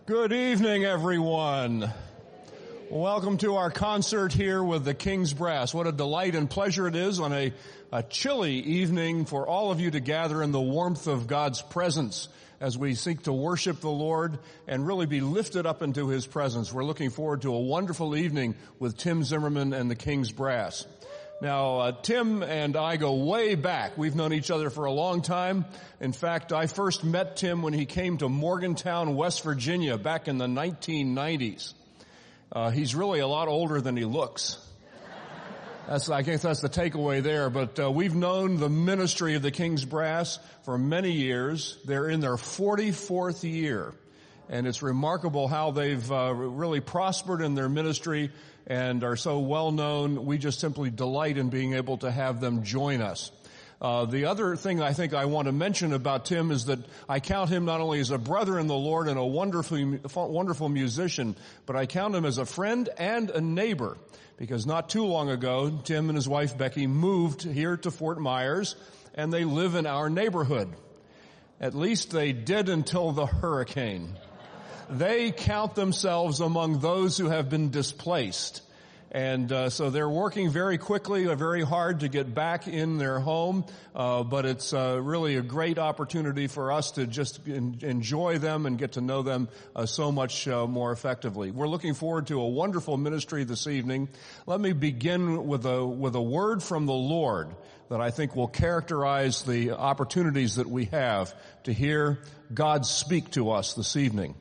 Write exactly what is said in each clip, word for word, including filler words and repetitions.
Good evening, everyone. Welcome to our concert here with the King's Brass. What a delight and pleasure it is on a, a chilly evening for all of you to gather in the warmth of God's presence as we seek to worship the Lord and really be lifted up into His presence. We're looking forward to a wonderful evening with Tim Zimmerman and the King's Brass. Now, uh, Tim and I go way back. We've known each other for a long time. In fact, I first met Tim when he came to Morgantown, West Virginia, back in the nineteen nineties. Uh, he's really a lot older than he looks. That's, I guess that's the takeaway there. But uh, we've known the ministry of the King's Brass for many years. They're in their forty-fourth year. And it's remarkable how they've uh, really prospered in their ministry and are so well known. We just simply delight in being able to have them join us. Uh, the other thing I think I want to mention about Tim is that I count him not only as a brother in the Lord and a wonderful, wonderful musician, but I count him as a friend and a neighbor. Because not too long ago, Tim and his wife Becky moved here to Fort Myers, and they live in our neighborhood. At least they did until the hurricane. They count themselves among those who have been displaced. And uh, so they're working very quickly, uh, very hard to get back in their home. Uh, but it's uh, really a great opportunity for us to just en- enjoy them and get to know them uh, so much uh, more effectively. We're looking forward to a wonderful ministry this evening. Let me begin with a with a word from the Lord that I think will characterize the opportunities that we have to hear God speak to us this evening.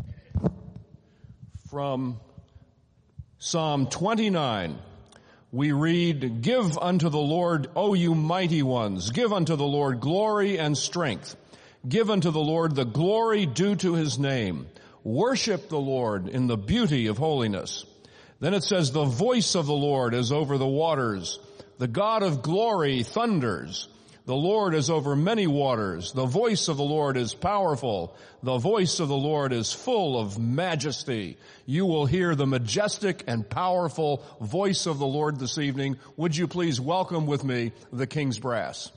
From Psalm twenty-nine, we read, "Give unto the Lord, O you mighty ones, give unto the Lord glory and strength. Give unto the Lord the glory due to His name. Worship the Lord in the beauty of holiness." Then it says, "The voice of the Lord is over the waters. The God of glory thunders. The Lord is over many waters. The voice of the Lord is powerful. The voice of the Lord is full of majesty." You will hear the majestic and powerful voice of the Lord this evening. Would you please welcome with me the King's Brass?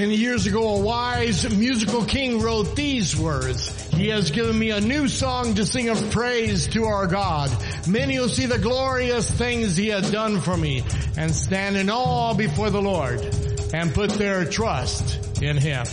Many years ago, a wise musical king wrote these words. He has given me a new song to sing of praise to our God. Many will see the glorious things he has done for me and stand in awe before the Lord and put their trust in him.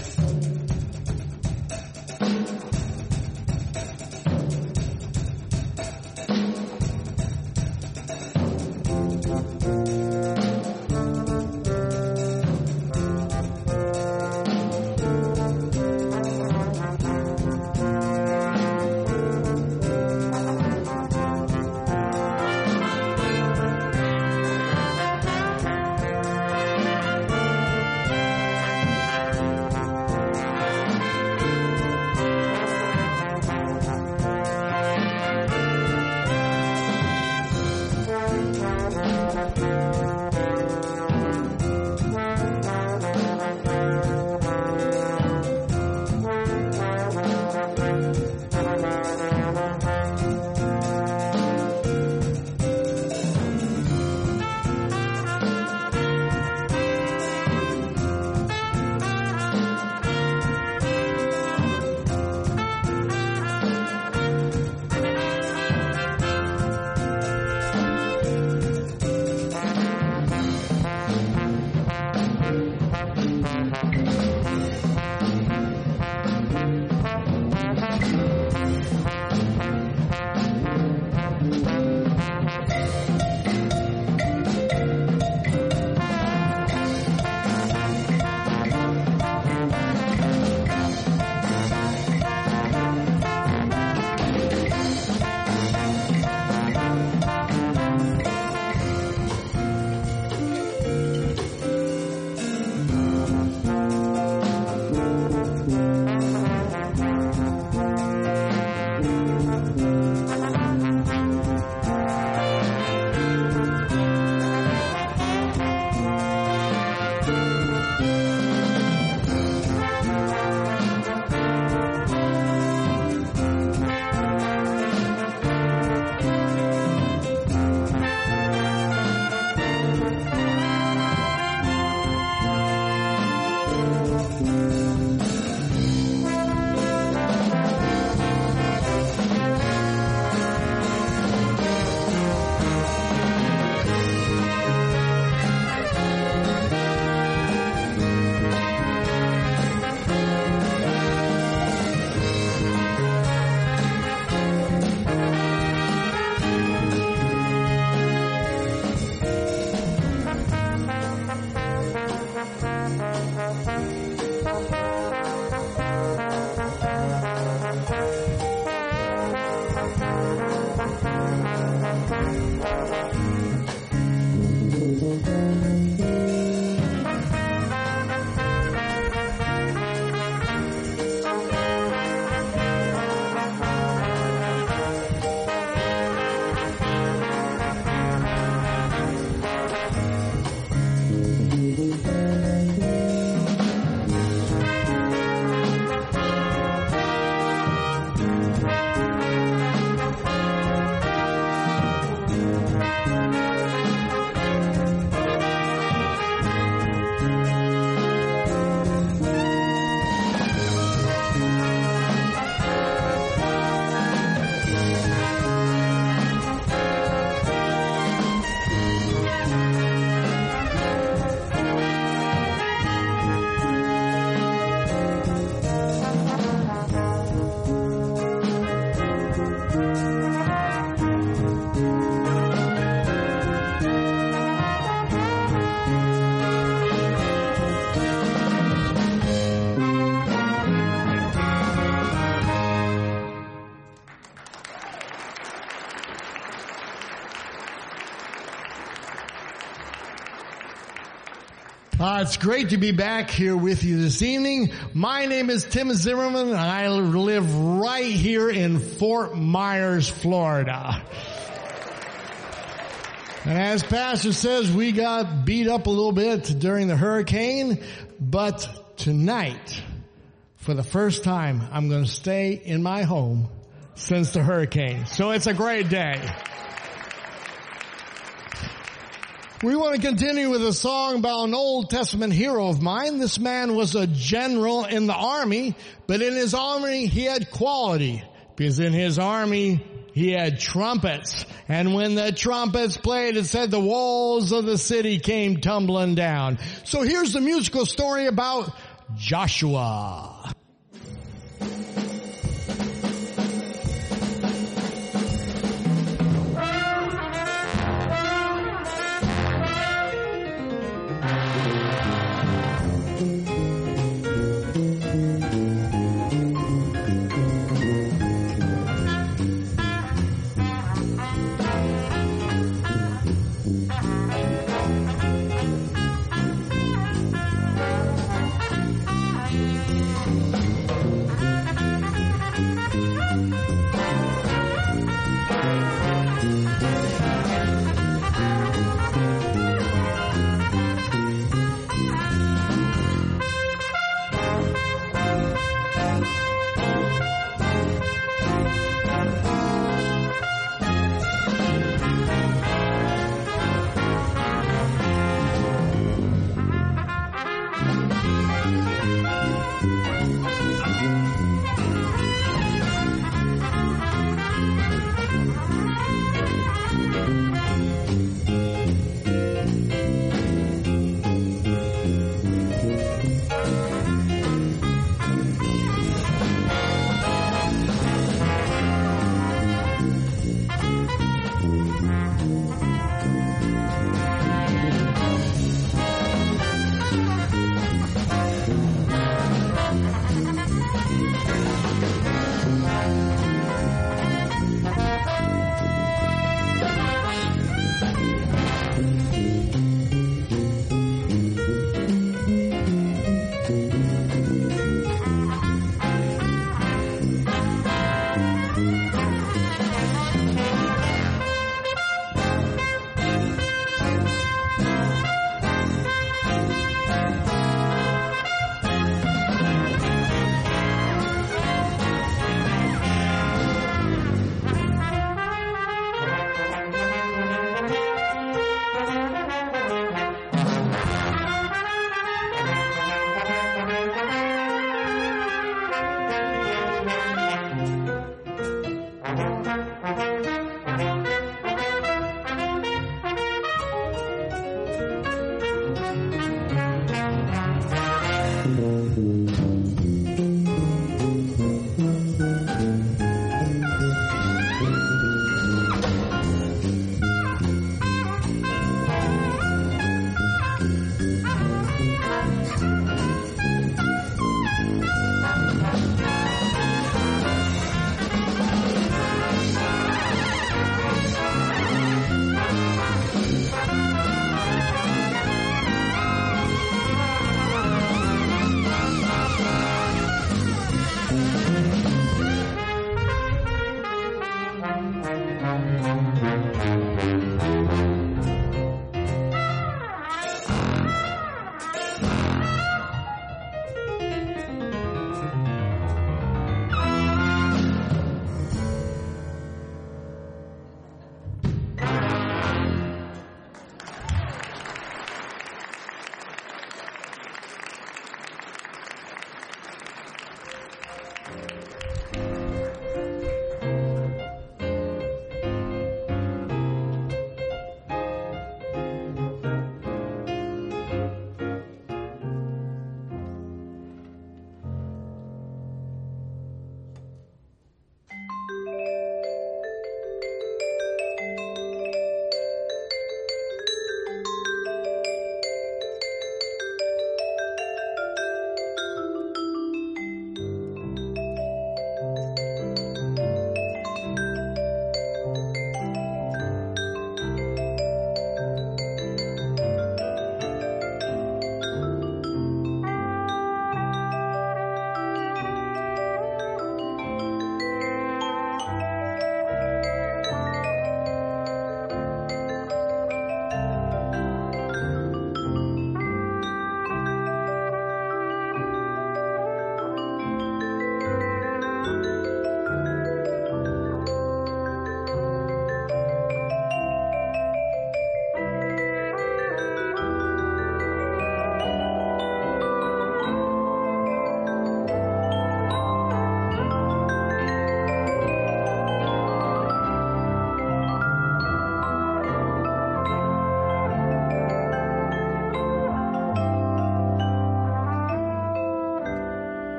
Uh, it's great to be back here with you this evening. My name is Tim Zimmerman, and I live right here in Fort Myers, Florida. And as Pastor says, we got beat up a little bit during the hurricane, but tonight, for the first time, I'm going to stay in my home since the hurricane. So it's a great day. We want to continue with a song about an Old Testament hero of mine. This man was a general in the army, but in his army he had quality, because in his army he had trumpets. And when the trumpets played, it said the walls of the city came tumbling down. So here's the musical story about Joshua.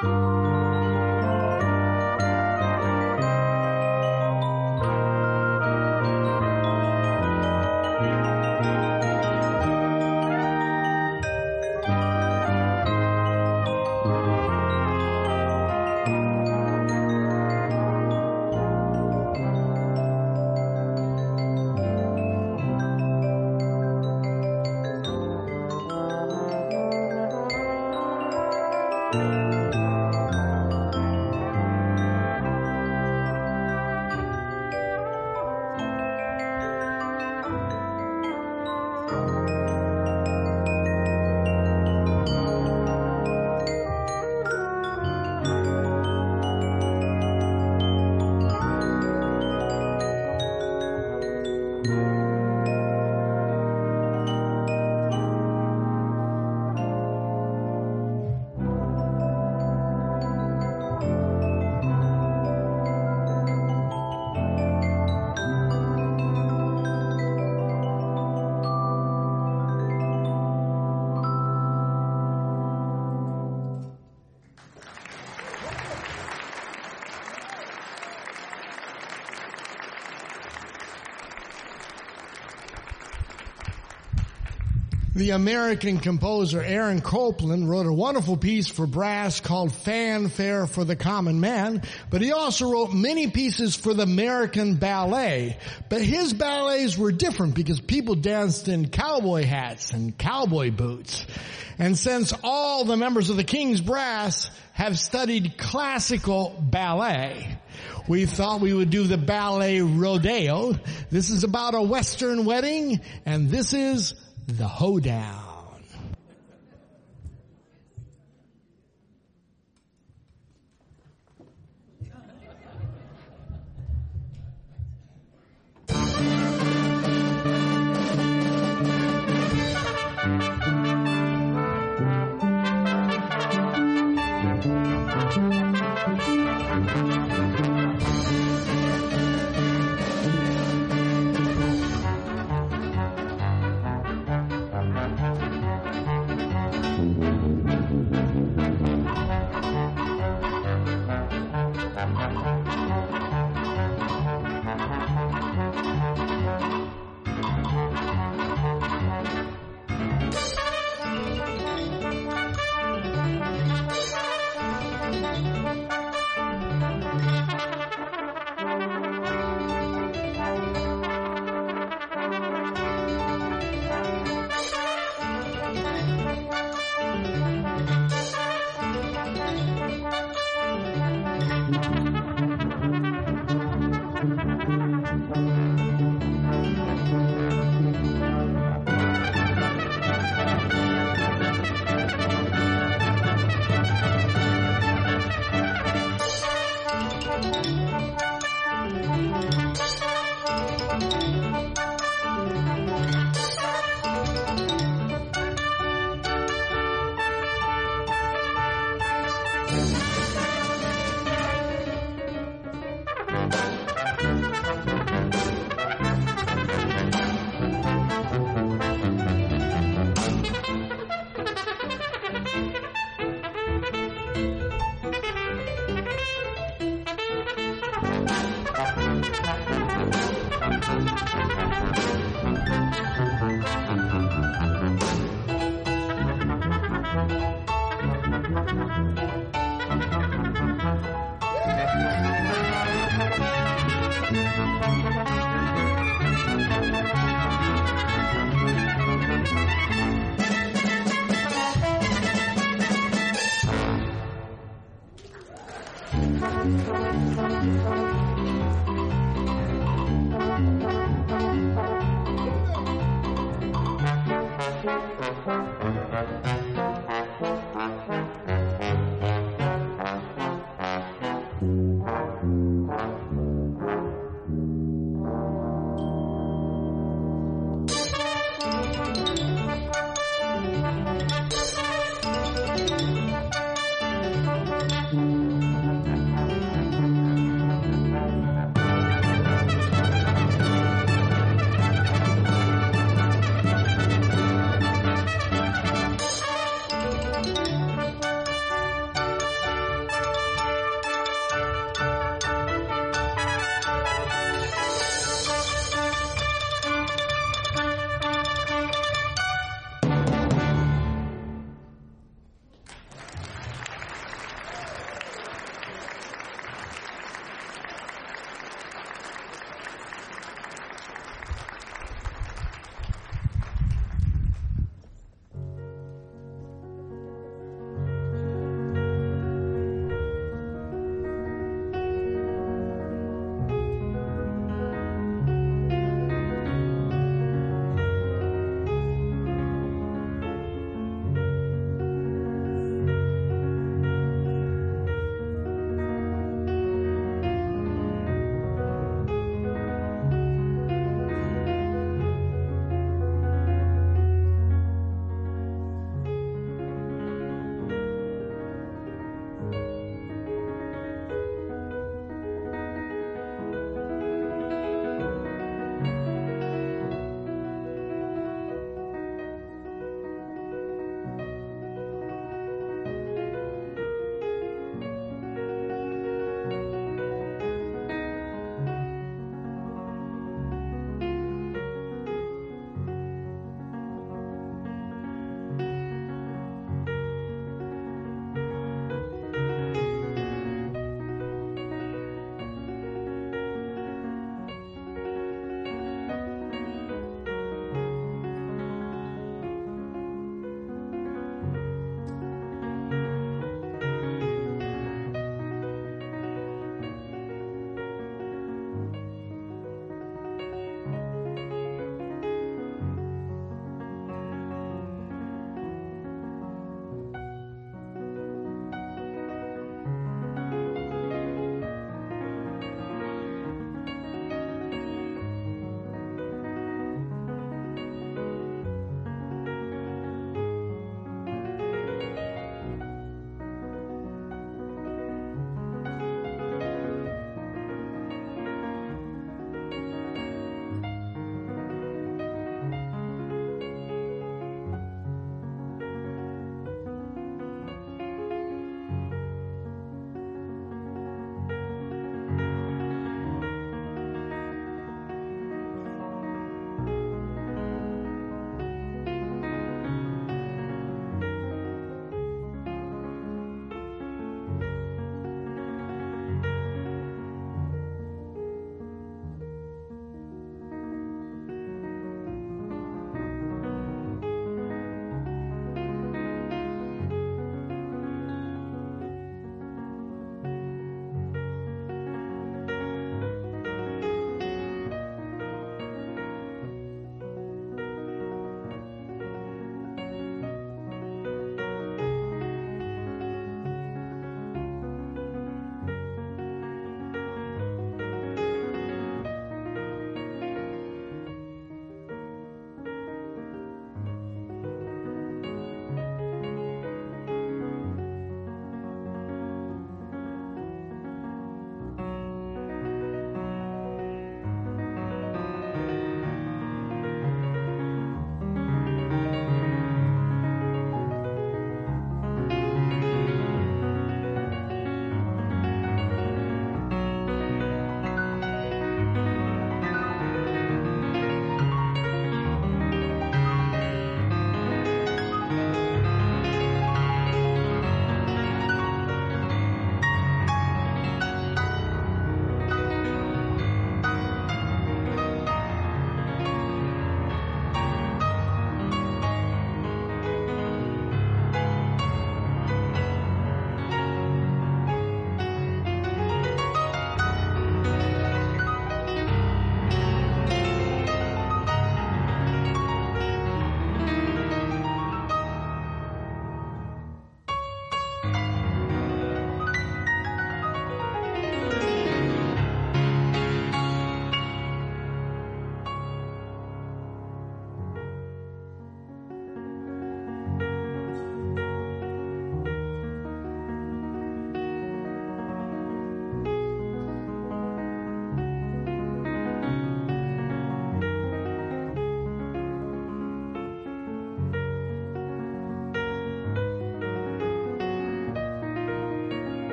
The American composer Aaron Copland wrote a wonderful piece for brass called Fanfare for the Common Man, but he also wrote many pieces for the American ballet. But his ballets were different because people danced in cowboy hats and cowboy boots. And since all the members of the King's Brass have studied classical ballet, we thought we would do the ballet rodeo. This is about a Western wedding, and this is The Hoedown.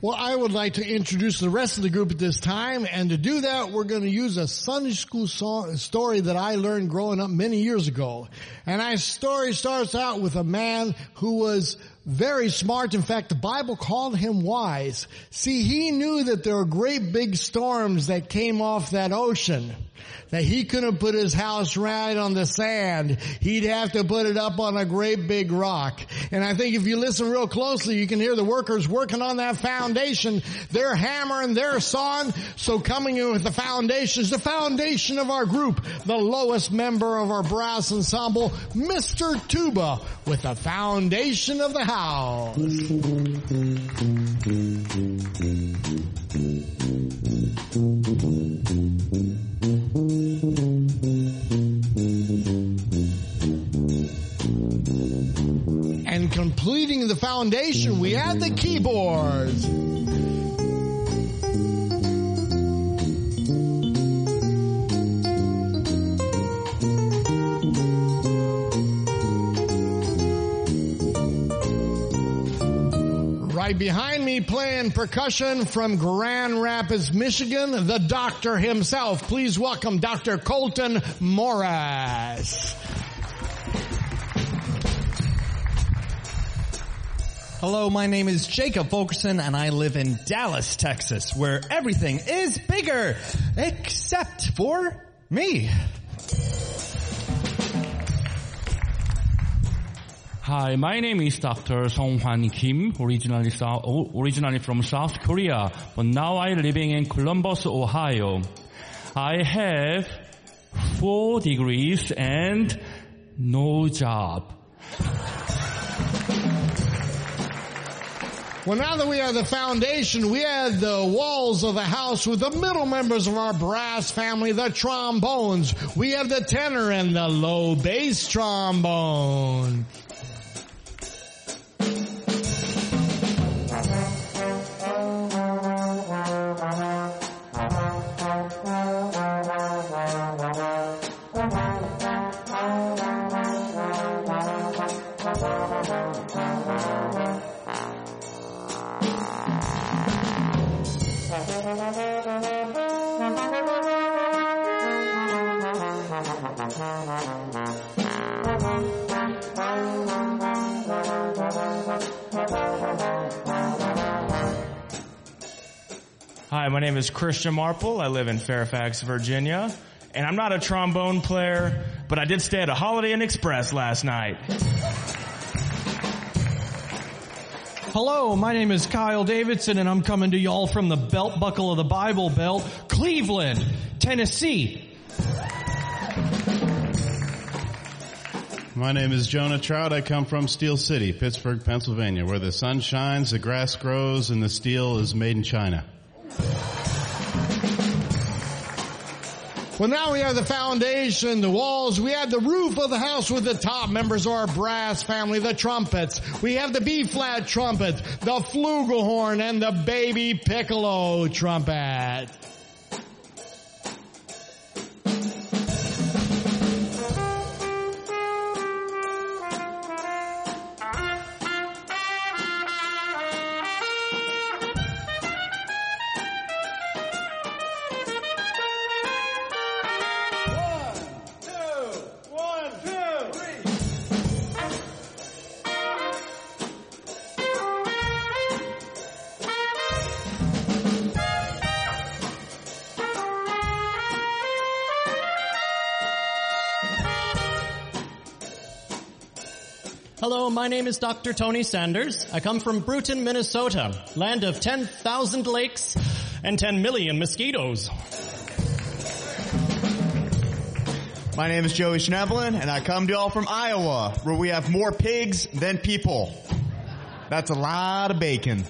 Well, I would like to introduce the rest of the group at this time, and to do that, we're going to use a Sunday school song, story that I learned growing up many years ago. And our story starts out with a man who was very smart. In fact, the Bible called him wise. See, he knew that there were great big storms that came off that ocean, that he couldn't put his house right on the sand. He'd have to put it up on a great big rock. And I think if you listen real closely, you can hear the workers working on that foundation. They're hammering, they're sawing. So coming in with the foundation is the foundation of our group, the lowest member of our brass ensemble, Mister Tuba, with the foundation of the house. And completing the foundation, we have the keyboards. Right behind me playing percussion from Grand Rapids, Michigan, the doctor himself. Please welcome Doctor Colton Morris. Hello, my name is Jacob Fulkerson, and I live in Dallas, Texas, where everything is bigger, except for me. Hi, my name is Doctor Song-Hwan Kim, originally, originally from South Korea, but now I'm living in Columbus, Ohio. I have four degrees and no job. Well, now that we have the foundation, we have the walls of the house with the middle members of our brass family, the trombones. We have the tenor and the low bass trombone. Hi, my name is Christian Marple. I live in Fairfax, Virginia. And I'm not a trombone player, but I did stay at a Holiday Inn Express last night. Hello, my name is Kyle Davidson, and I'm coming to y'all from the belt buckle of the Bible Belt, Cleveland, Tennessee. My name is Jonah Trout. I come from Steel City, Pittsburgh, Pennsylvania, where the sun shines, the grass grows, and the steel is made in China. Well, now we have the foundation, the walls. We have the roof of the house with the top members of our brass family, the trumpets. We have the B-flat trumpet, the flugelhorn, and the baby piccolo trumpet. Hello, my name is Doctor Tony Sanders. I come from Bruton, Minnesota, land of ten thousand lakes and ten million mosquitoes. My name is Joey Schneblin, and I come to y'all from Iowa, where we have more pigs than people. That's a lot of bacon.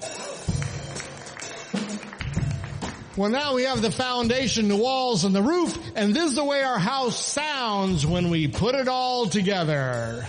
Well, now we have the foundation, the walls, and the roof, and this is the way our house sounds when we put it all together.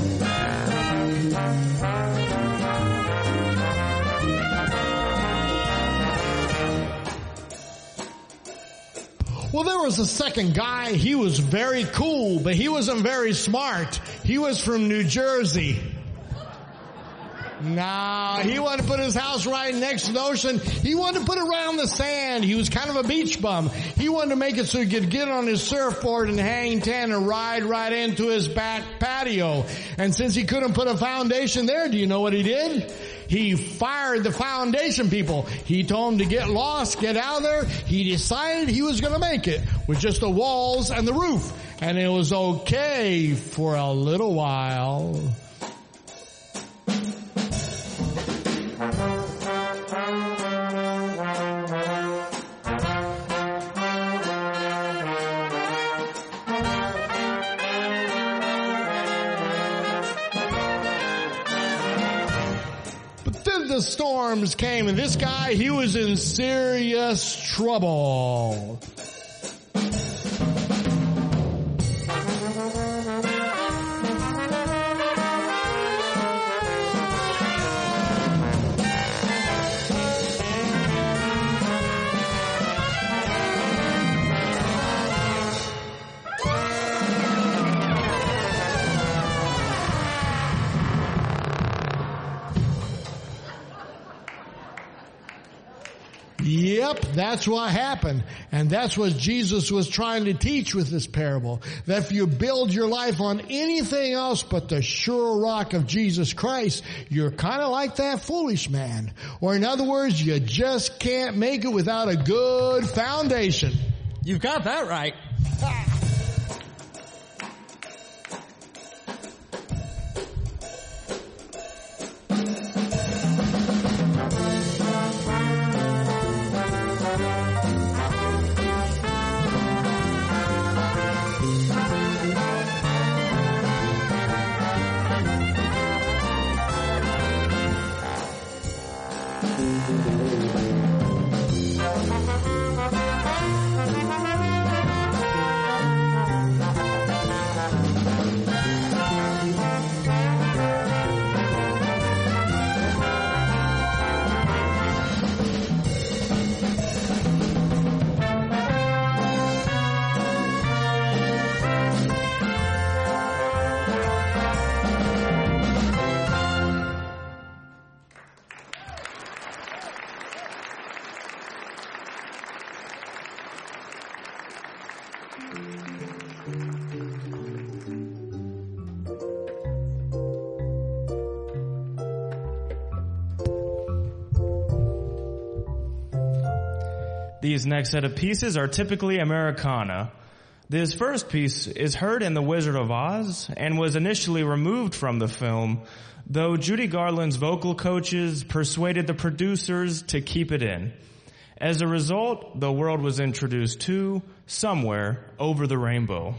Well, there was a second guy. He was very cool, but he wasn't very smart. He was from New Jersey. Nah, he wanted to put his house right next to the ocean. He wanted to put it right on the sand. He was kind of a beach bum. He wanted to make it so he could get on his surfboard and hang ten and ride right into his back patio. And since he couldn't put a foundation there, do you know what he did? He fired the foundation people. He told them to get lost, get out of there. He decided he was going to make it with just the walls and the roof. And it was okay for a little while. The storms came, and this guy, he was in serious trouble. Yep, that's what happened. And that's what Jesus was trying to teach with this parable. That if you build your life on anything else but the sure rock of Jesus Christ, you're kind of like that foolish man. Or in other words, you just can't make it without a good foundation. You've got that right. These next set of pieces are typically Americana. This first piece is heard in The Wizard of Oz and was initially removed from the film, though Judy Garland's vocal coaches persuaded the producers to keep it in. As a result, the world was introduced to Somewhere Over the Rainbow.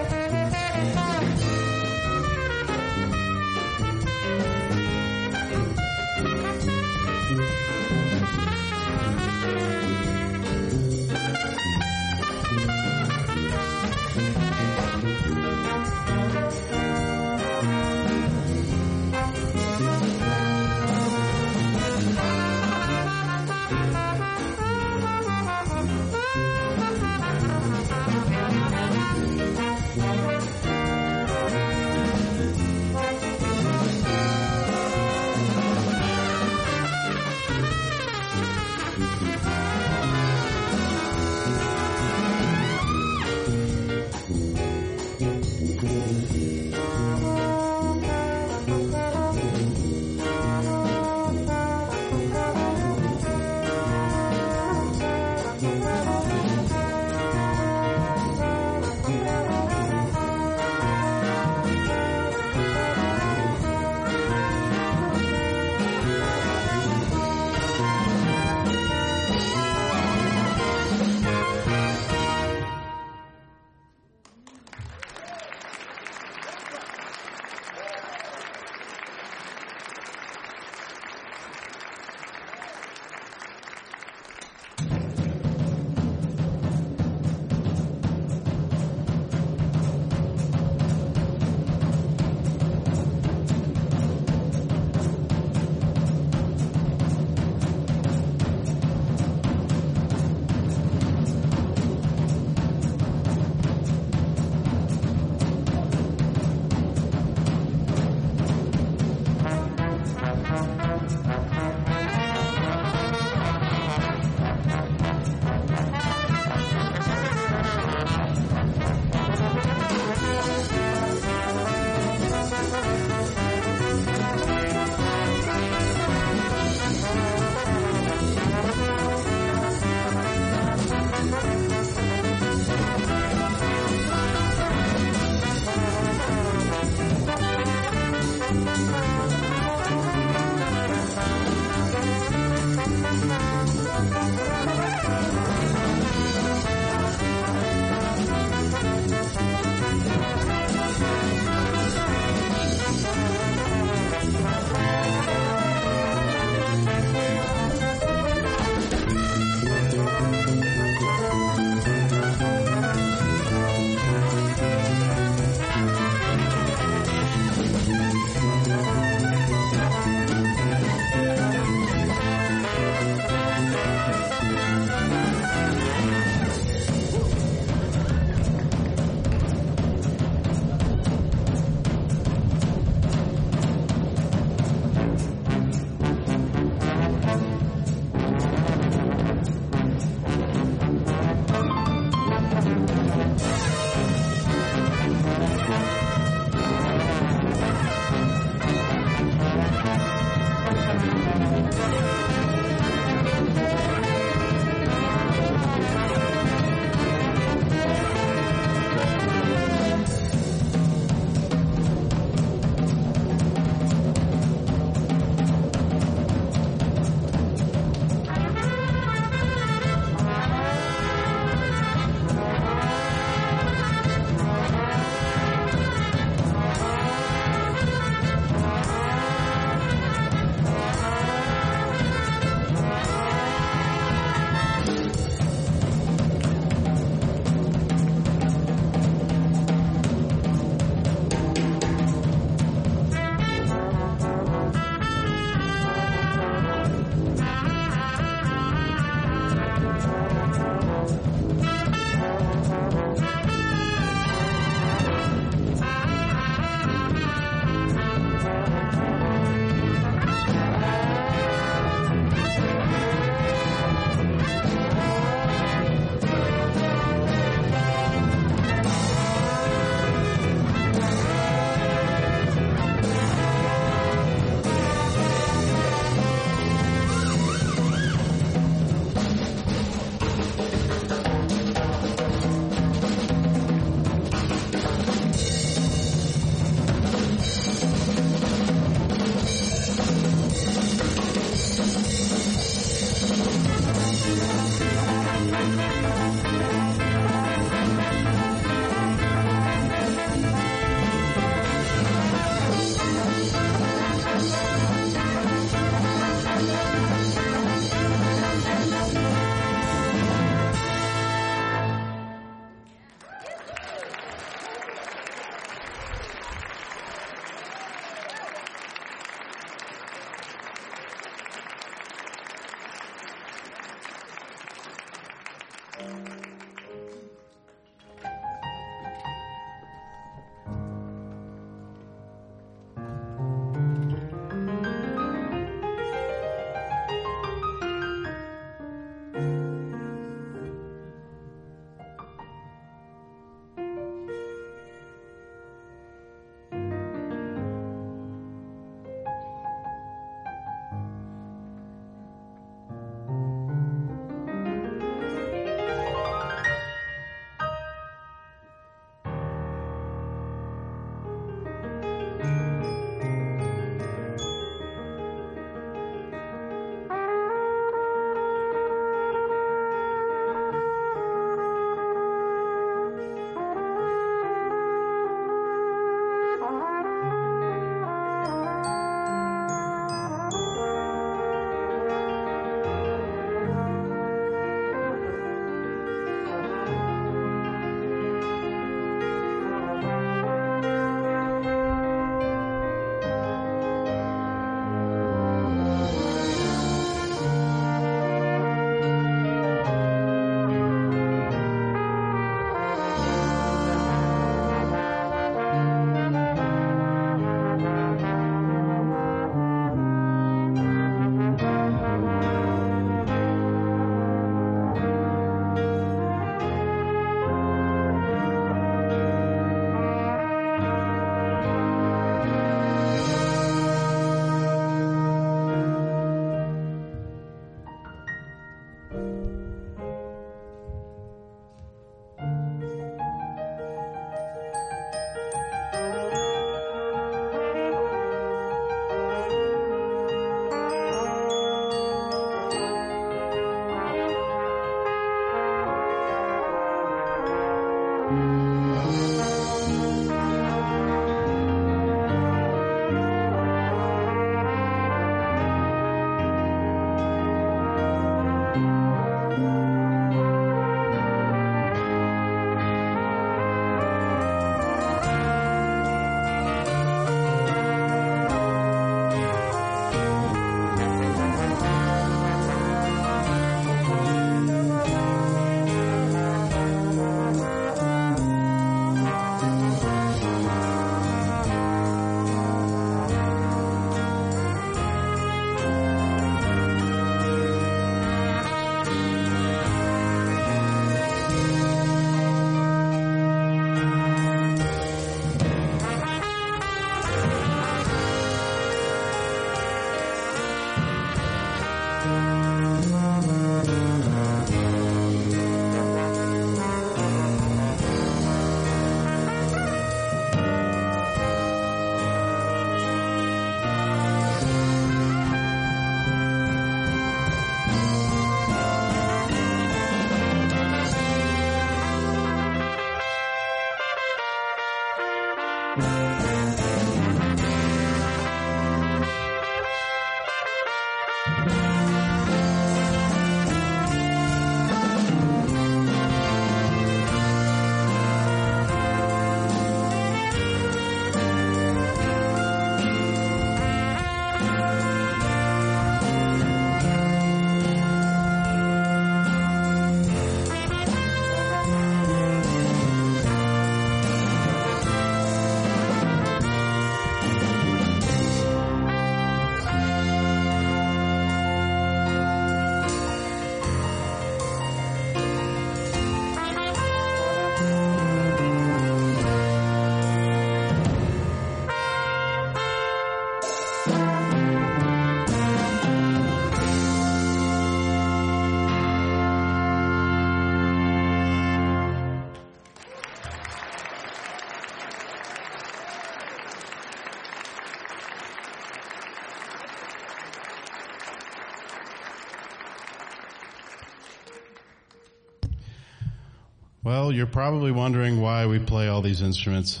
Well, you're probably wondering why we play all these instruments.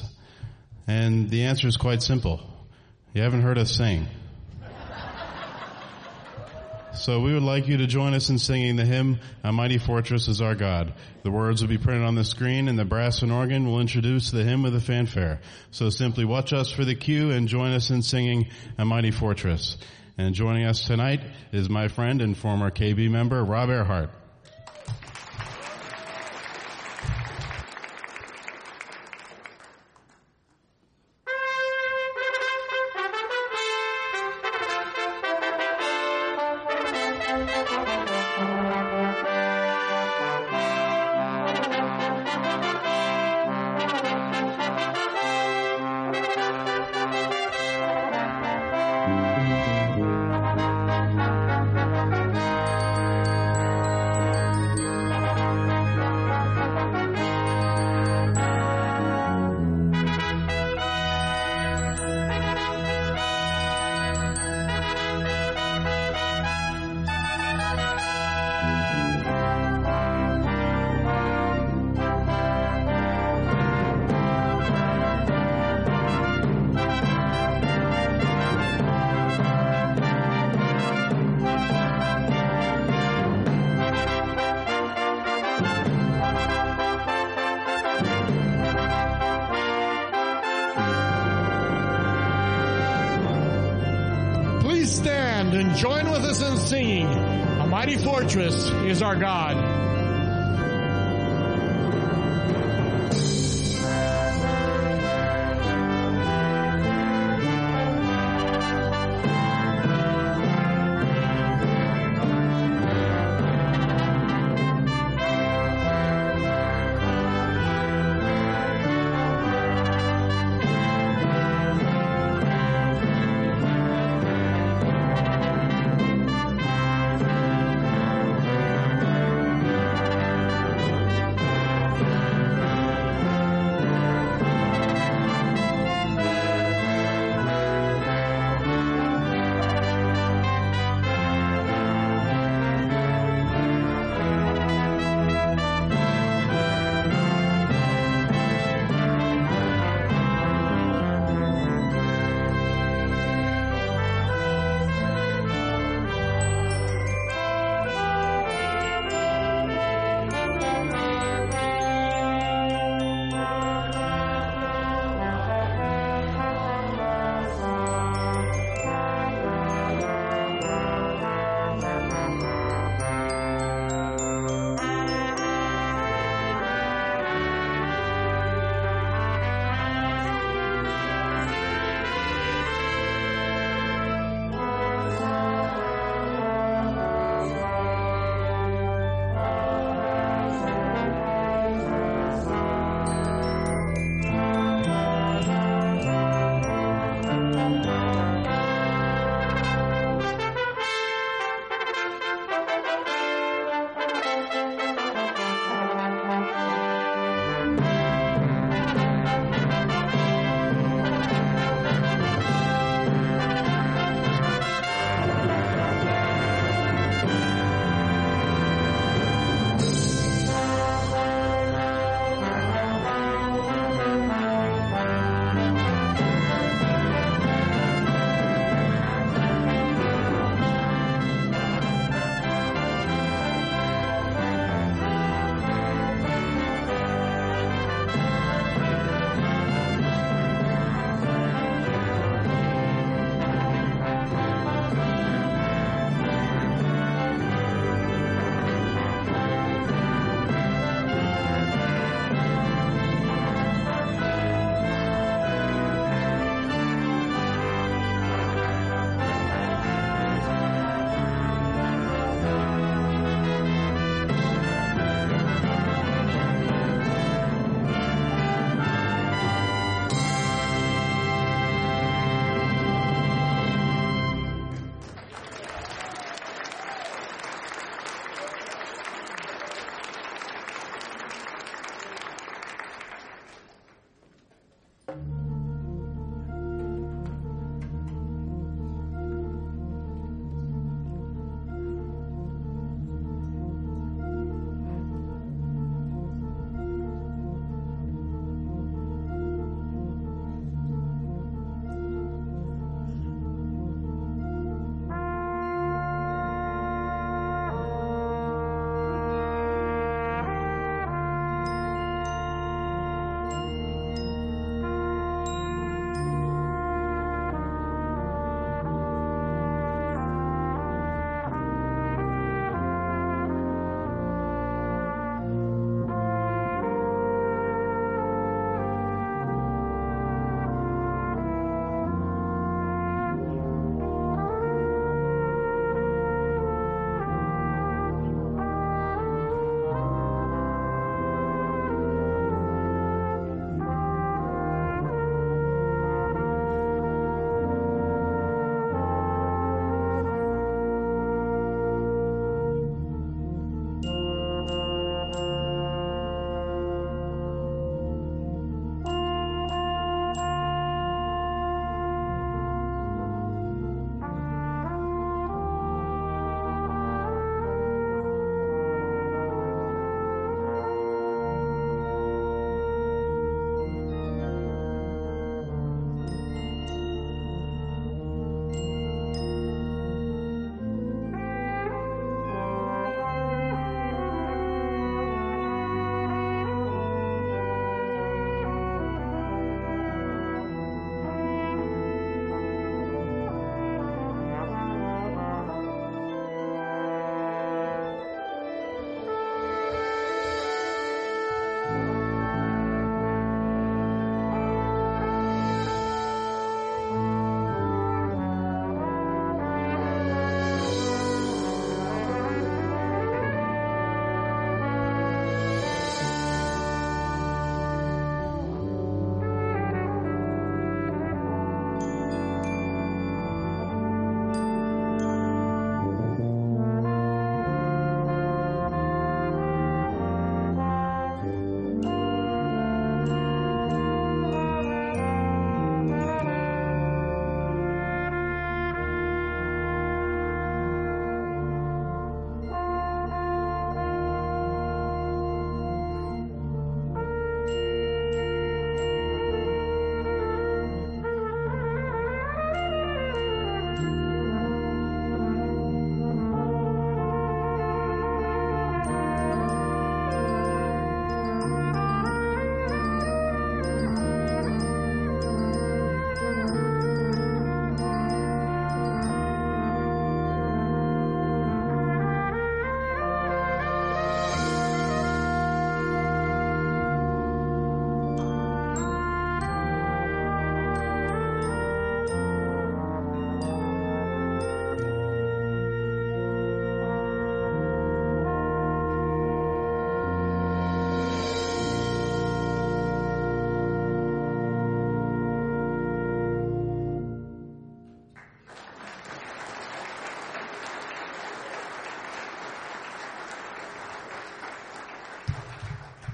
And the answer is quite simple. You haven't heard us sing. So we would like you to join us in singing the hymn, A Mighty Fortress is Our God. The words will be printed on the screen, and the brass and organ will introduce the hymn with a fanfare. So simply watch us for the cue and join us in singing A Mighty Fortress. And joining us tonight is my friend and former K B member, Rob Earhart. and join with us in singing, "A Mighty Fortress is Our God."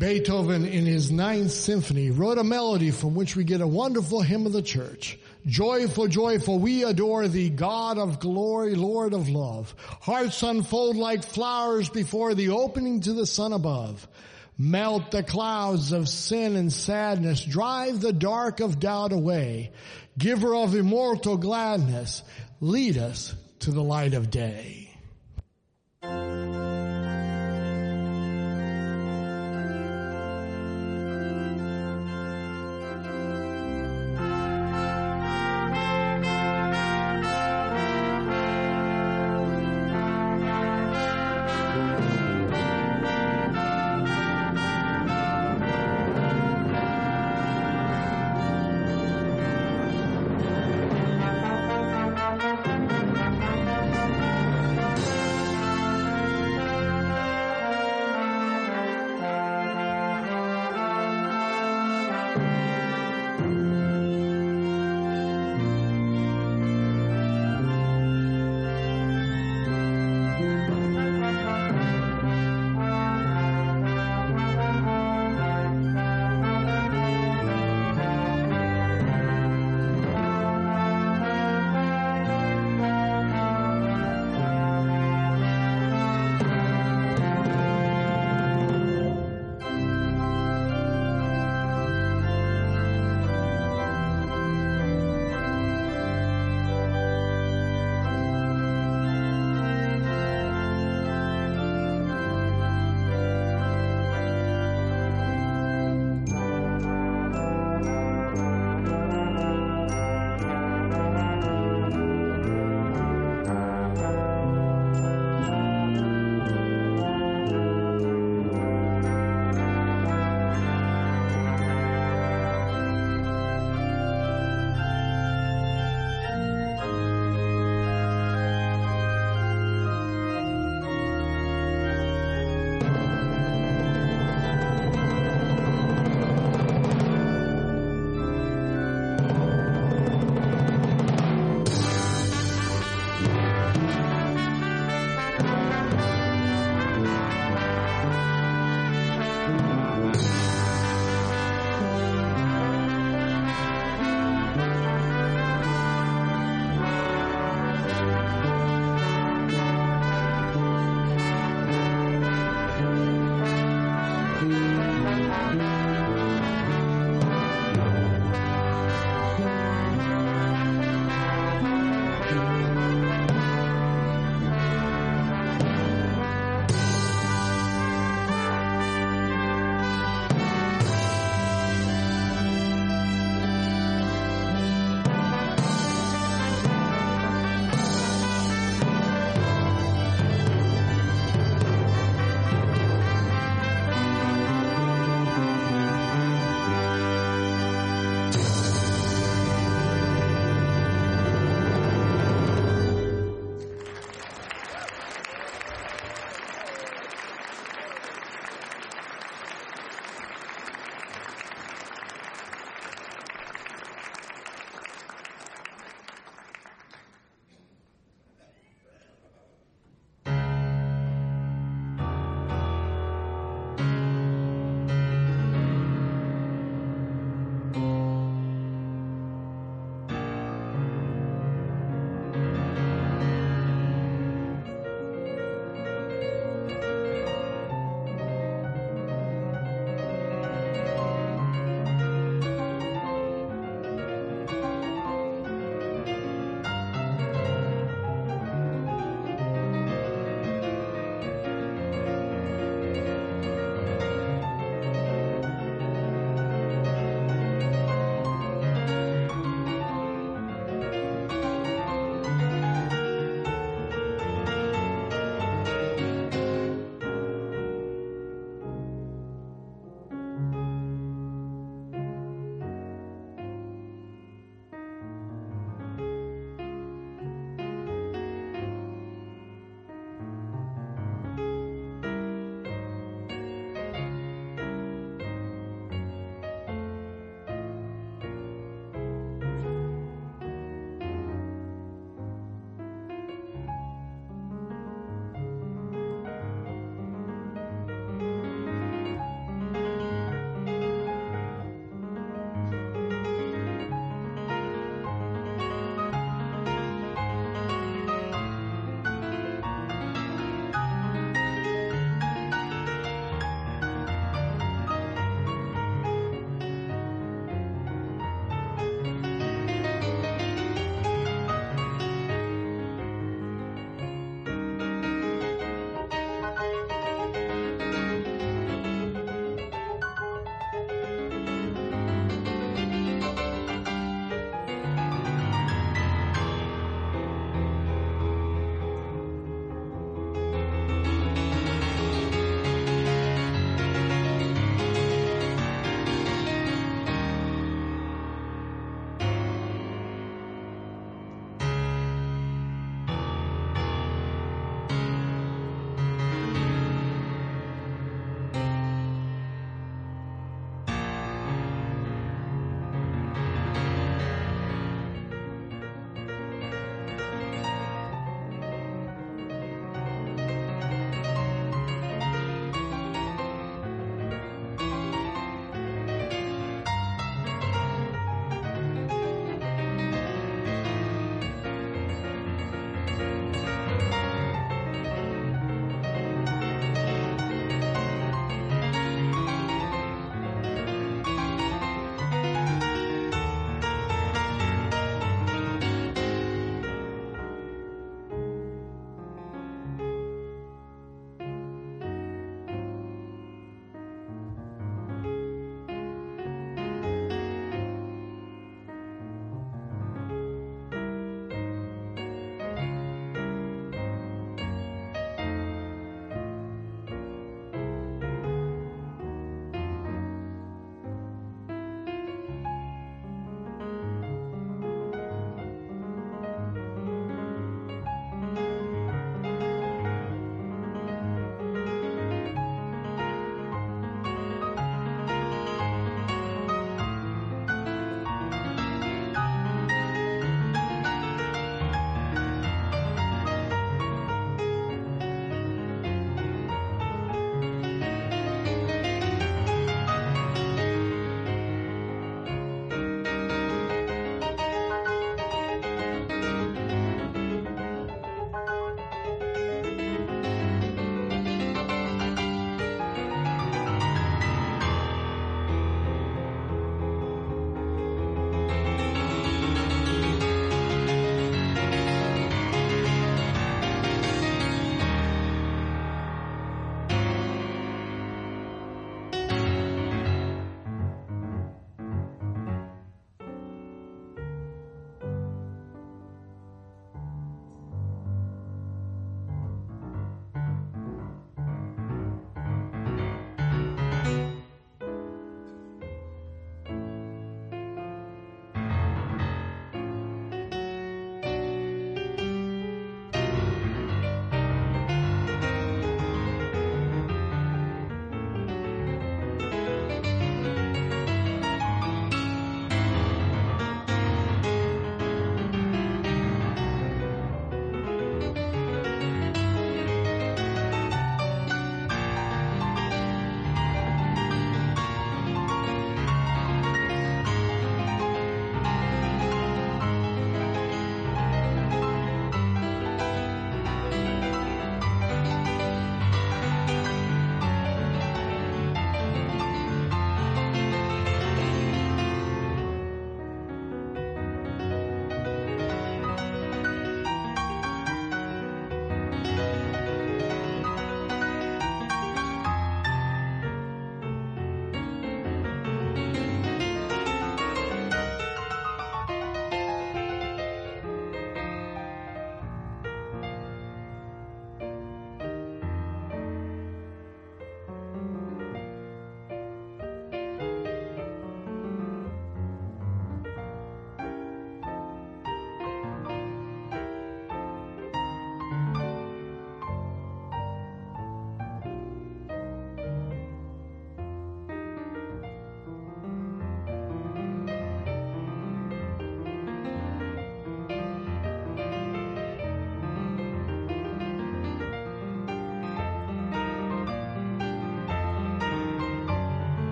Beethoven, in his Ninth Symphony, wrote a melody from which we get a wonderful hymn of the church. Joyful, joyful, we adore thee, God of glory, Lord of love. Hearts unfold like flowers before the opening to the sun above. Melt the clouds of sin and sadness, drive the dark of doubt away. Giver of immortal gladness, lead us to the light of day.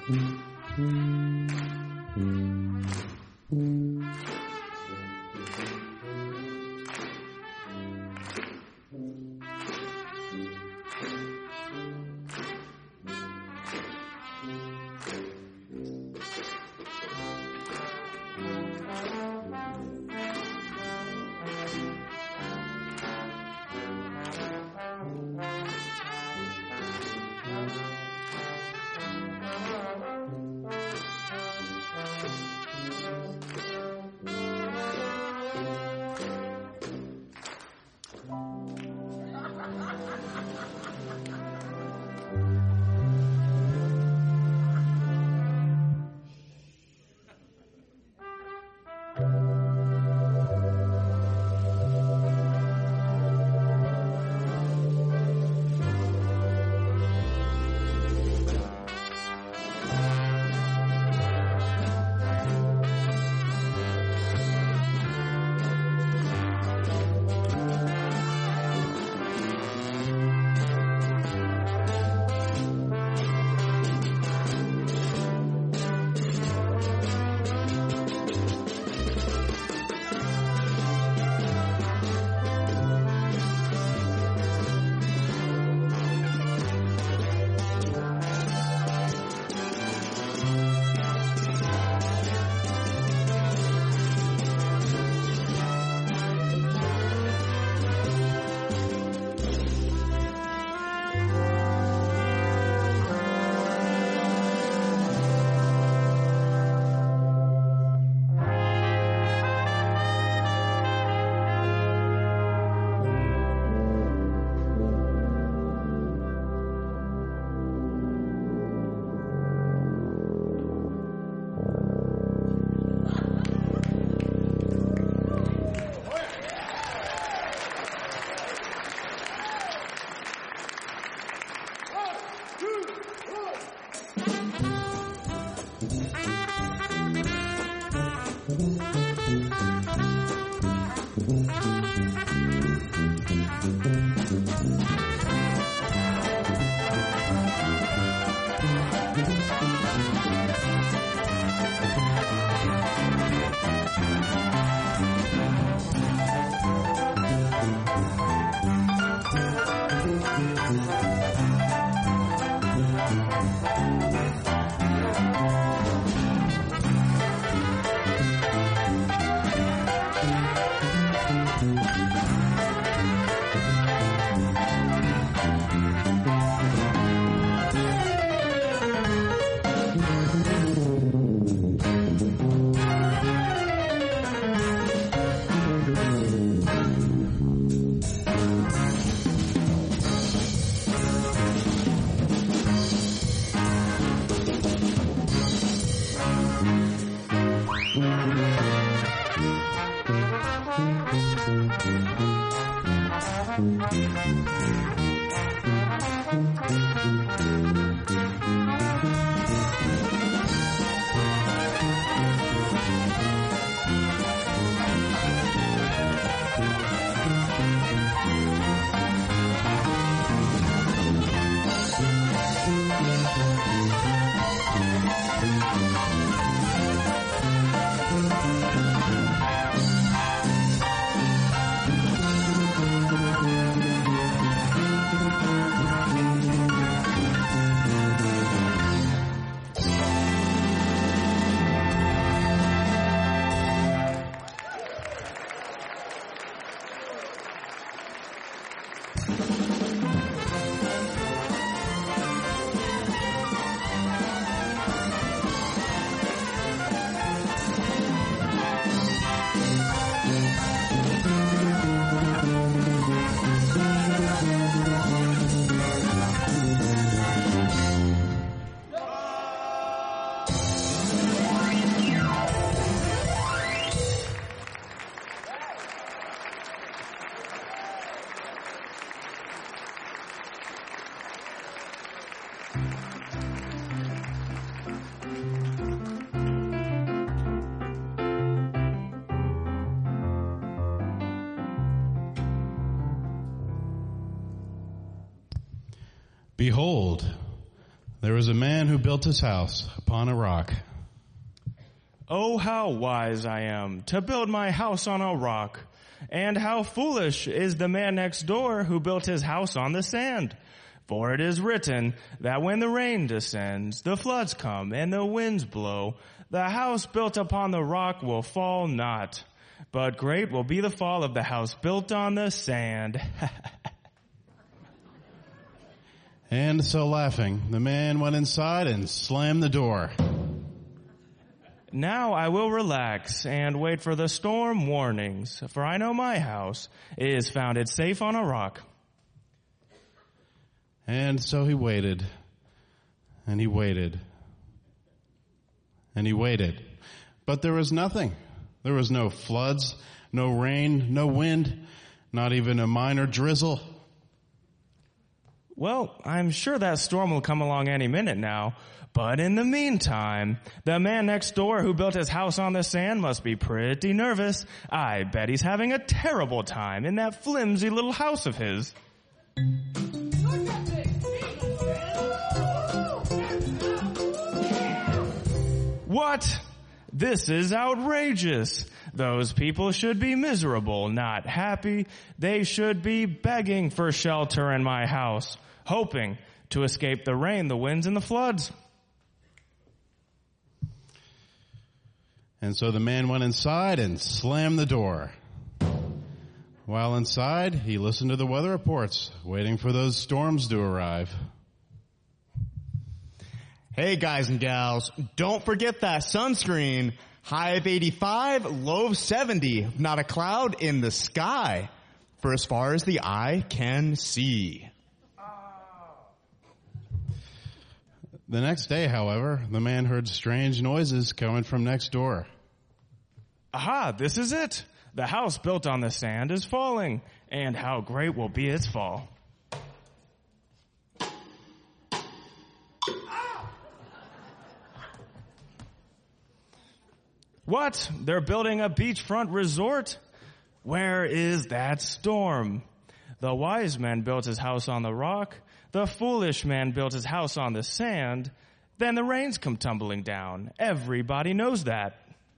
Behold, There was a man who built his house upon a rock. Oh, how wise I am to build my house on a rock. And how foolish is the man next door who built his house on the sand. For it is written that when the rain descends, the floods come and the winds blow, the house built upon the rock will fall not. But great will be the fall of the house built on the sand. And so laughing, the man went inside and slammed the door. Now I will relax and wait for the storm warnings, for I know my house is founded safe on a rock. And so he waited, and he waited, and he waited. But there was nothing. There was no floods, no rain, no wind, not even a minor drizzle. Well, I'm sure that storm will come along any minute now. But in the meantime, the man next door who built his house on the sand must be pretty nervous. I bet he's having a terrible time in that flimsy little house of his. What? This is outrageous. Those people should be miserable, not happy. They should be begging for shelter in my house, hoping to escape the rain, the winds, and the floods. And so the man went inside and slammed the door. While inside, he listened to the weather reports, waiting for those storms to arrive. Hey guys and gals, don't forget that sunscreen. High of eighty-five, low of seventy. Not a cloud in the sky. For as far as the eye can see. The next day, however, the man heard strange noises coming from next door. Aha, this is it. The house built on the sand is falling, and how great will be its fall. What? They're building a beachfront resort? Where is that storm? The wise man built his house on the rock. The foolish man built his house on the sand. Then the rains come tumbling down. Everybody knows that.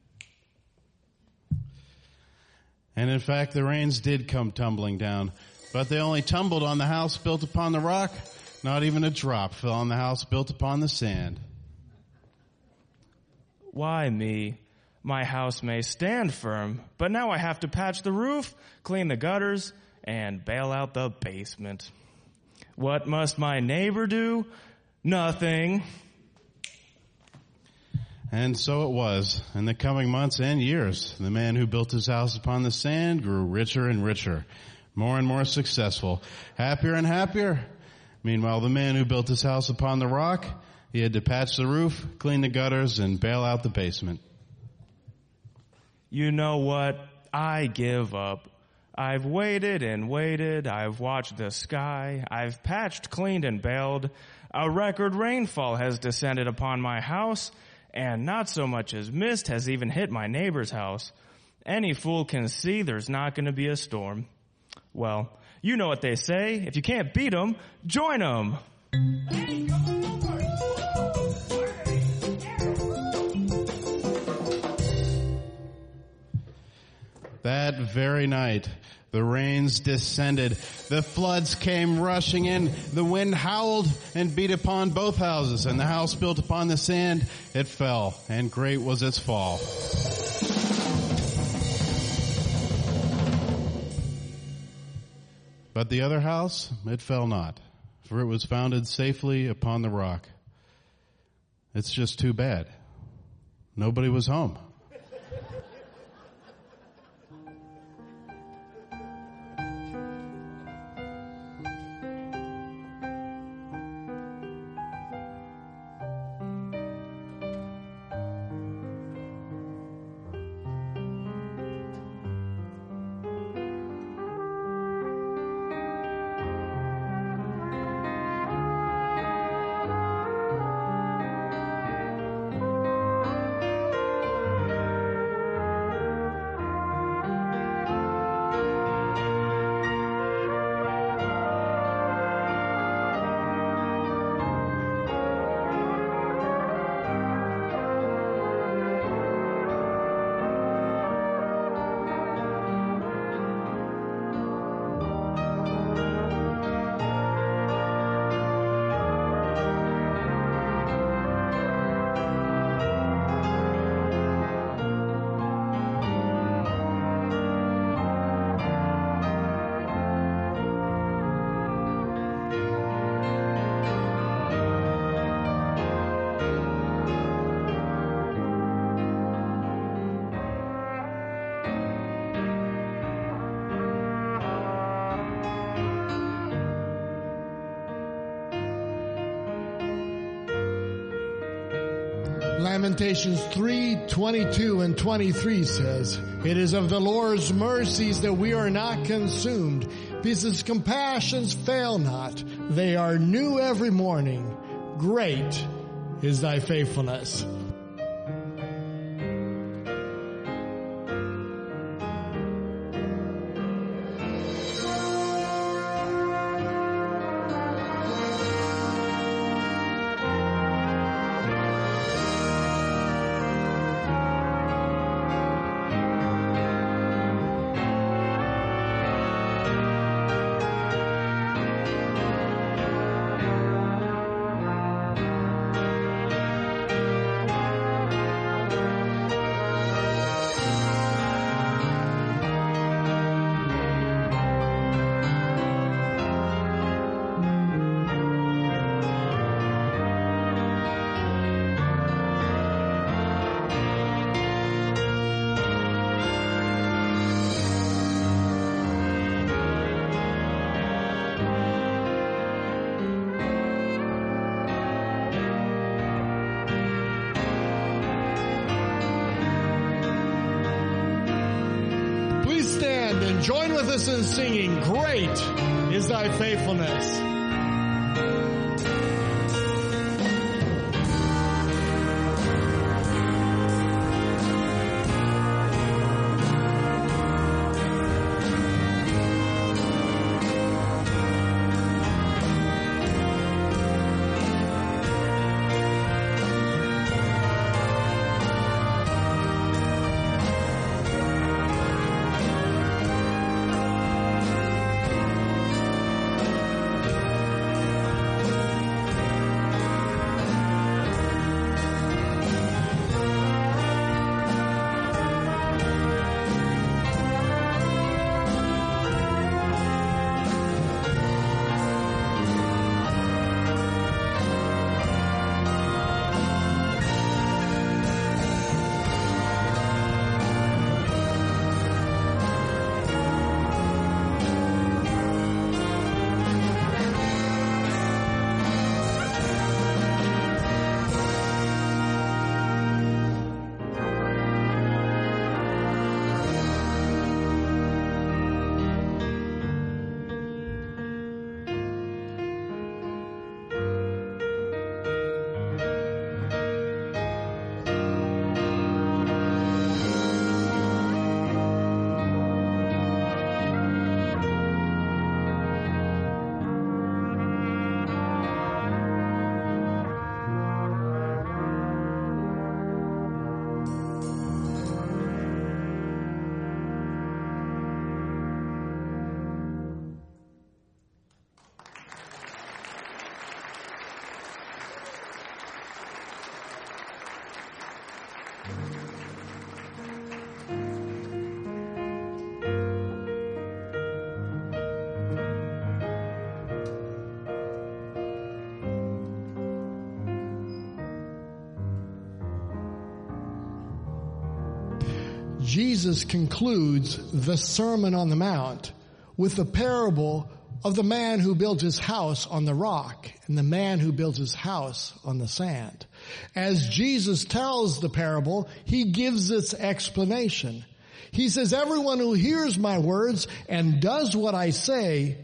And in fact, the rains did come tumbling down, but they only tumbled on the house built upon the rock. Not even a drop fell on the house built upon the sand. Why me? My house may stand firm, but now I have to patch the roof, clean the gutters, and bail out the basement. What must my neighbor do? Nothing. And so it was. In the coming months and years, the man who built his house upon the sand grew richer and richer, more and more successful, happier and happier. Meanwhile, the man who built his house upon the rock, he had to patch the roof, clean the gutters, and bail out the basement. You know what? I give up. I've waited and waited. I've watched the sky. I've patched, cleaned, and bailed. A record rainfall has descended upon my house, and not so much as mist has even hit my neighbor's house. Any fool can see there's not going to be a storm. Well, you know what they say. If you can't beat 'em, join 'em. That very night, the rains descended, the floods came rushing in, the wind howled and beat upon both houses, and the house built upon the sand, it fell, and great was its fall. But the other house, it fell not, for it was founded safely upon the rock. It's just too bad. Nobody was home. Lamentations three, twenty-two and twenty-three says, "It is of the Lord's mercies that we are not consumed, because his compassions fail not. They are new every morning. Great is thy faithfulness." Join with us in singing, "Great is thy faithfulness." Jesus concludes the Sermon on the Mount with the parable of the man who built his house on the rock and the man who built his house on the sand. As Jesus tells the parable, he gives its explanation. He says, "Everyone who hears my words and does what I say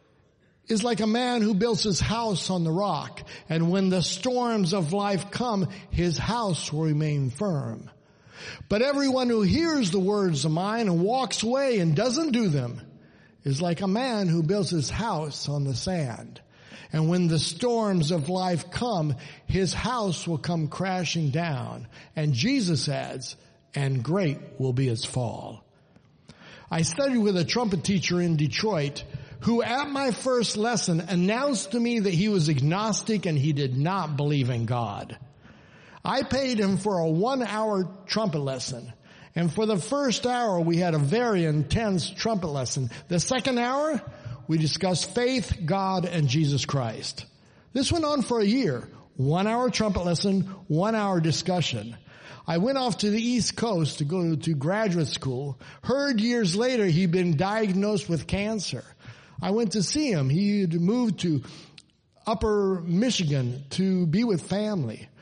is like a man who builds his house on the rock. And when the storms of life come, his house will remain firm. But everyone who hears the words of mine and walks away and doesn't do them is like a man who builds his house on the sand. And when the storms of life come, his house will come crashing down." And Jesus adds, "and great will be its fall." I studied with a trumpet teacher in Detroit who at my first lesson announced to me that he was agnostic and he did not believe in God. I paid him for a one-hour trumpet lesson. And for the first hour, we had a very intense trumpet lesson. The second hour, we discussed faith, God, and Jesus Christ. This went on for a year. One hour trumpet lesson, one hour discussion. I went off to the East Coast to go to graduate school. Heard years later he'd been diagnosed with cancer. I went to see him. He had moved to Upper Michigan to be with family.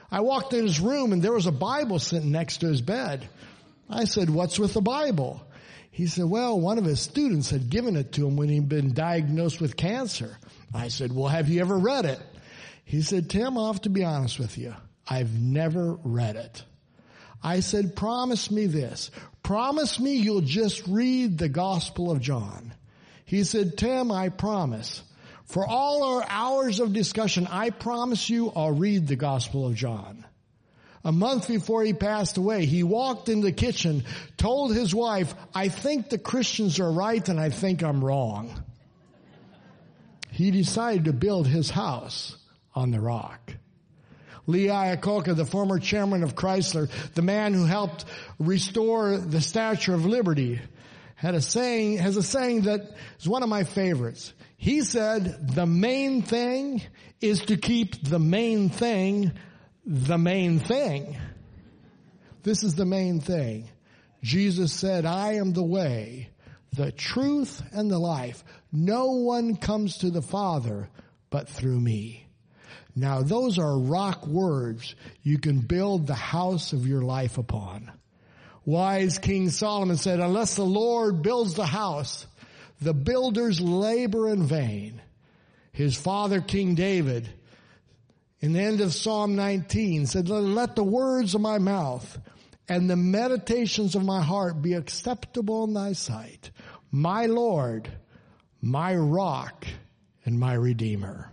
I walked in his room and there was a Bible sitting next to his bed. I said, "What's with the Bible?" He said, "Well, one of his students had given it to him when he'd been diagnosed with cancer." I said, "Well, have you ever read it?" He said, "Tim, I'll have to be honest with you. I've never read it." I said, "Promise me this. Promise me you'll just read the Gospel of John." He said, "Tim, I promise. For all our hours of discussion, I promise you I'll read the Gospel of John." A month before he passed away, he walked in the kitchen, told his wife, "I think the Christians are right and I think I'm wrong." He decided to build his house on the rock. Lee Iacocca, the former chairman of Chrysler, the man who helped restore the Statue of Liberty, had a saying, has a saying that is one of my favorites. He said, "The main thing is to keep the main thing the main thing." This is the main thing. Jesus said, "I am the way, the truth, and the life. No one comes to the Father but through me." Now those are rock words you can build the house of your life upon. Wise King Solomon said, "Unless the Lord builds the house, the builders labor in vain." His father, King David, in the end of Psalm nineteen, said, "Let the words of my mouth and the meditations of my heart be acceptable in thy sight, my Lord, my rock, and my Redeemer."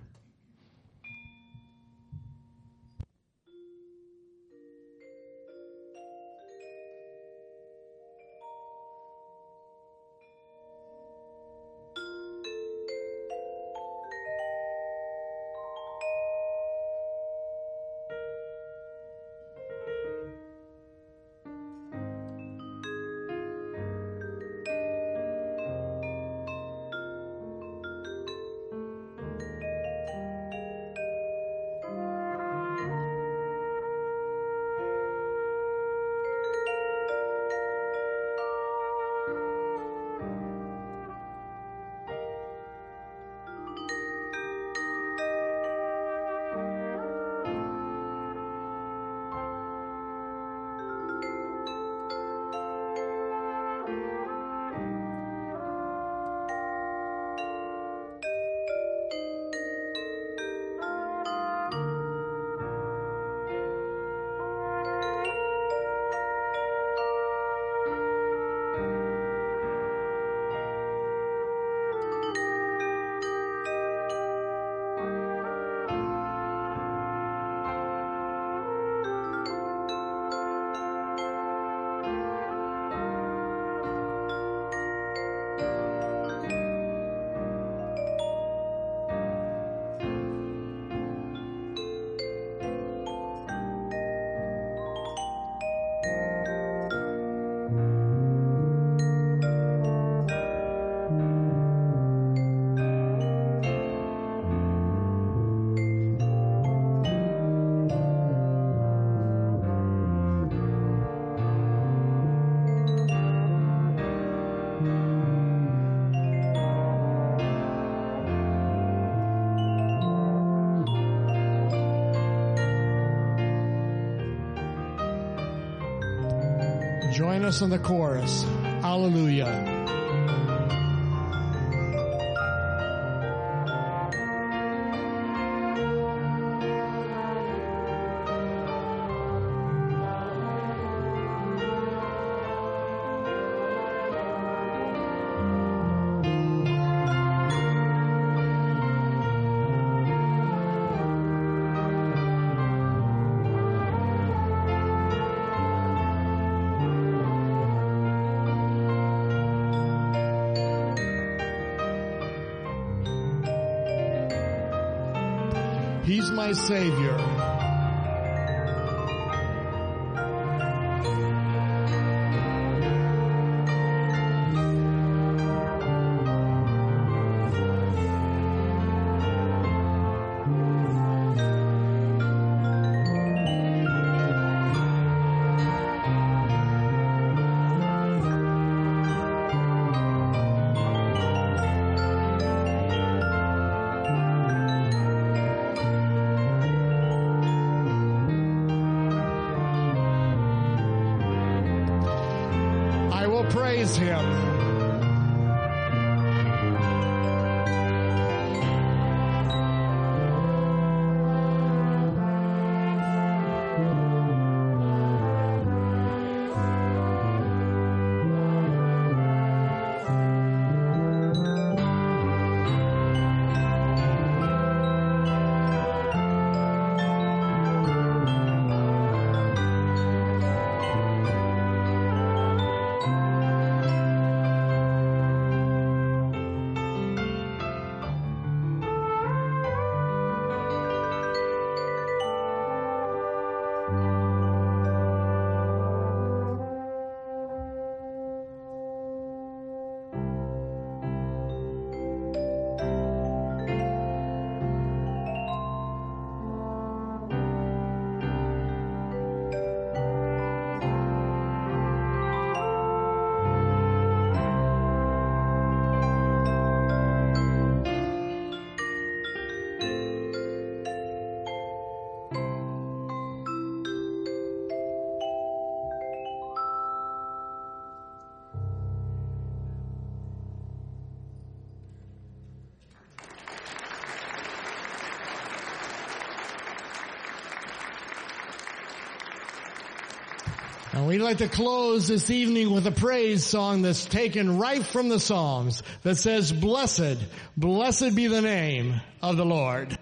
Join us in the chorus. Hallelujah. He's my Savior. praise Him. And we'd like to close this evening with a praise song that's taken right from the Psalms that says, "Blessed, blessed be the name of the Lord."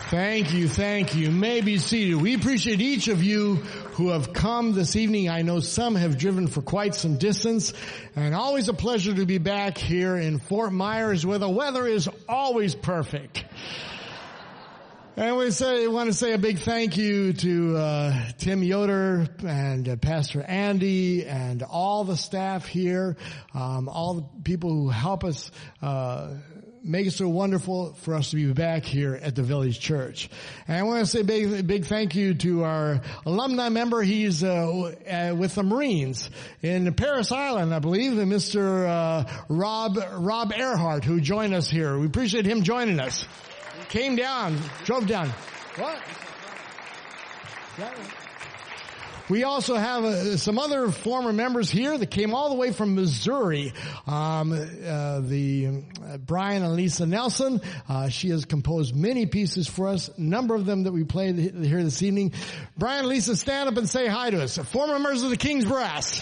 Thank you, thank you. You may be seated. We appreciate each of you who have come this evening. I know some have driven for quite some distance, and always a pleasure to be back here in Fort Myers where the weather is always perfect. And we say, want to say a big thank you to uh, Tim Yoder and uh, Pastor Andy and all the staff here, um, all the people who help us uh make it so wonderful for us to be back here at the Village Church. And I want to say a big, big thank you to our alumni member. He's uh, uh, with the Marines in Paris Island, I believe, and Mister Uh, Rob Rob Earhart, who joined us here. We appreciate him joining us. He came down, drove down. What? Yeah. We also have uh, some other former members here that came all the way from Missouri. Um, uh, the uh, Brian and Lisa Nelson. Uh, she has composed many pieces for us. A number of them that we played here this evening. Brian and Lisa, stand up and say hi to us. Former members of the King's Brass.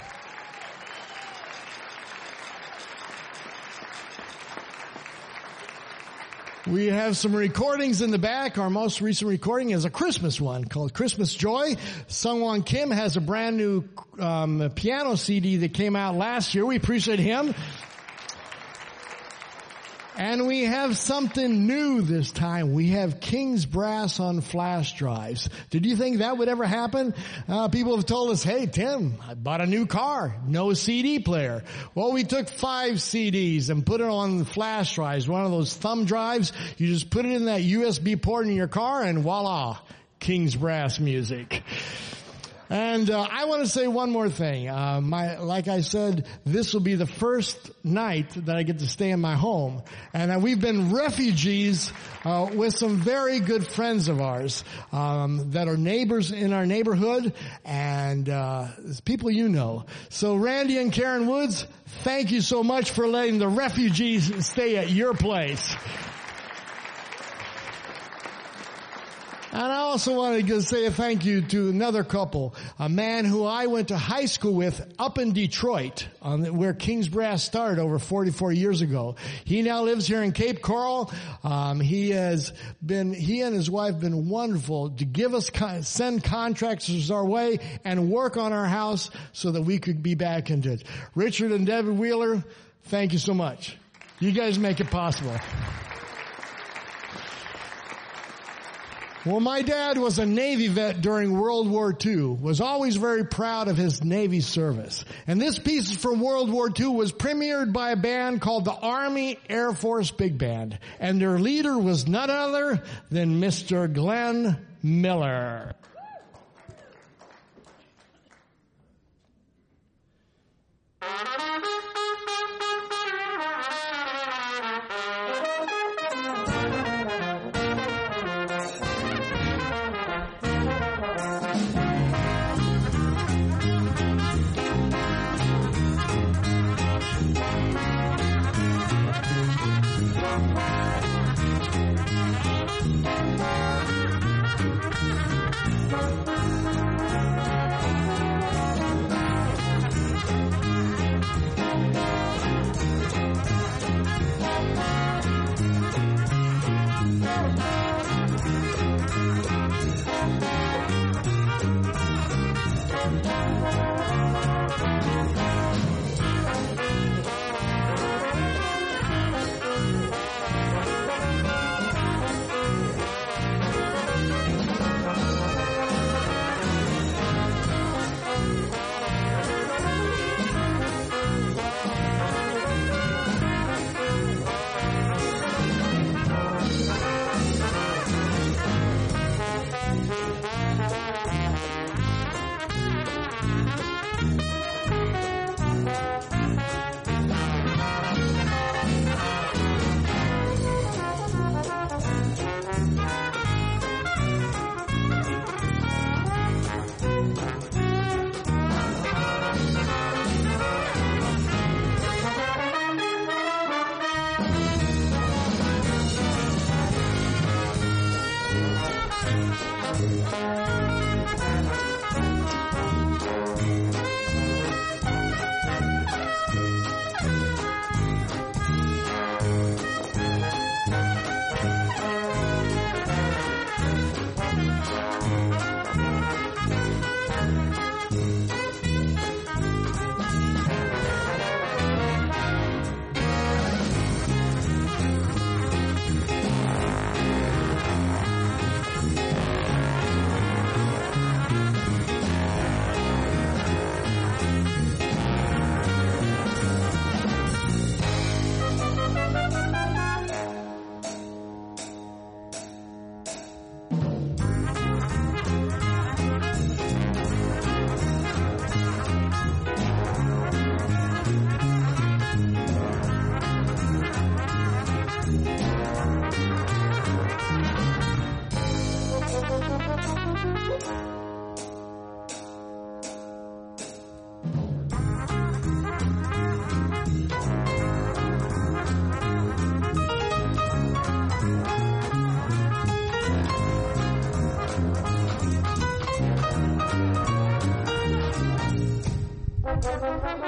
We have some recordings in the back. Our most recent recording is a Christmas one called Christmas Joy. Sungwon Kim has a brand new um, piano C D that came out last year. We appreciate him. And we have something new this time. We have King's Brass on flash drives. Did you think that would ever happen? Uh, people have told us, hey, Tim, I bought a new car. No C D player. Well, we took five C Ds and put it on flash drives, one of those thumb drives. You just put it in that U S B port in your car and voila, King's Brass music. And uh, I want to say one more thing. Uh, my, like I said, this will be the first night that I get to stay in my home, and uh, we've been refugees uh, with some very good friends of ours um, that are neighbors in our neighborhood, and uh, people you know. So, Randy and Karen Woods, thank you so much for letting the refugees stay at your place. And I also wanted to say a thank you to another couple, a man who I went to high school with up in Detroit, on the, where King's Brass started over forty-four years ago. He now lives here in Cape Coral. Um, he has been, he and his wife have been wonderful to give us, send contractors our way and work on our house so that we could be back into it. Richard and David Wheeler, thank you so much. You guys make it possible. Well, my dad was a Navy vet during World War Two, was always very proud of his Navy service. And this piece from World War Two was premiered by a band called the Army Air Force Big Band. And their leader was none other than Mister Glenn Miller. Thank you.